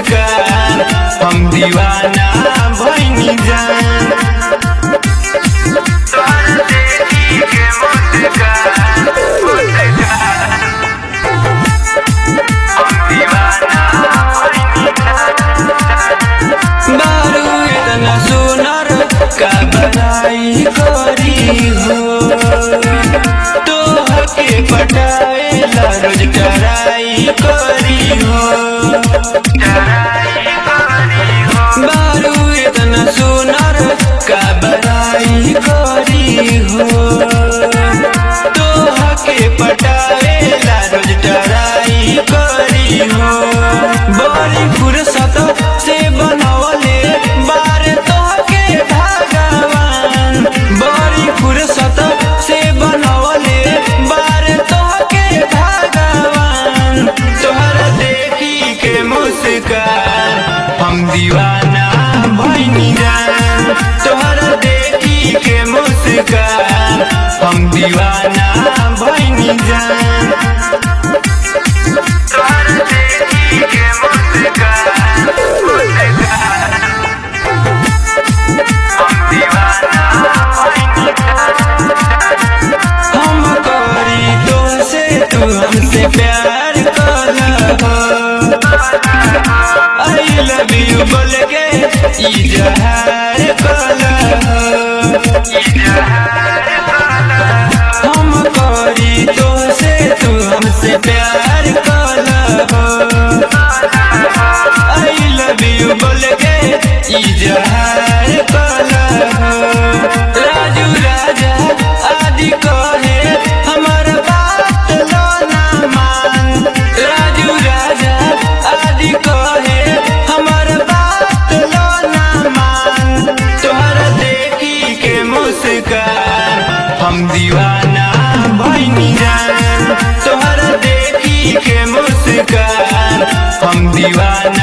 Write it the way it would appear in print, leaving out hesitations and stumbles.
मुस्कान हम दीवाना भइनी जान। तोहरा देखी के मुस्कान हम दीवाना भइनी जान। बारू इतना सुनर का बनाई करी हो, तोहके पटाएला रोज टराई करी हो। बारू इतना सुनर का बनाई करी हो, तोहके पटाएला रोज टराई करी हो। बड़ी फुर्सत से बनवले बार तोहके भगवान, बड़ी फुर्सत से बनवले बार तोहके भगवान। तोहरा देखी के मुस्कान हम दीवाना भइनी जान। तोहरा देखी के मुस्कान हम दीवाना भइनी जान। तोहरा देखी के मुस्कान हम दीवाना भइनी जान। हम करी तुमसे तू हमसे प्यार कलहो, आई लव यू बोल के इजहार कलहो। हम करी तुमसे तू हमसे प्यार कलहो, आई लव यू बोल के इजहार कलहो। राजू राजा आदि कहे हमर बात लो ना मान। राजू राजा आदि कहे हमर बात लो ना मान। तोहरा देखी के मुस्कान हम दीवाना भइनी जान। तोहरा देखी के मुस्कान हम दीवाना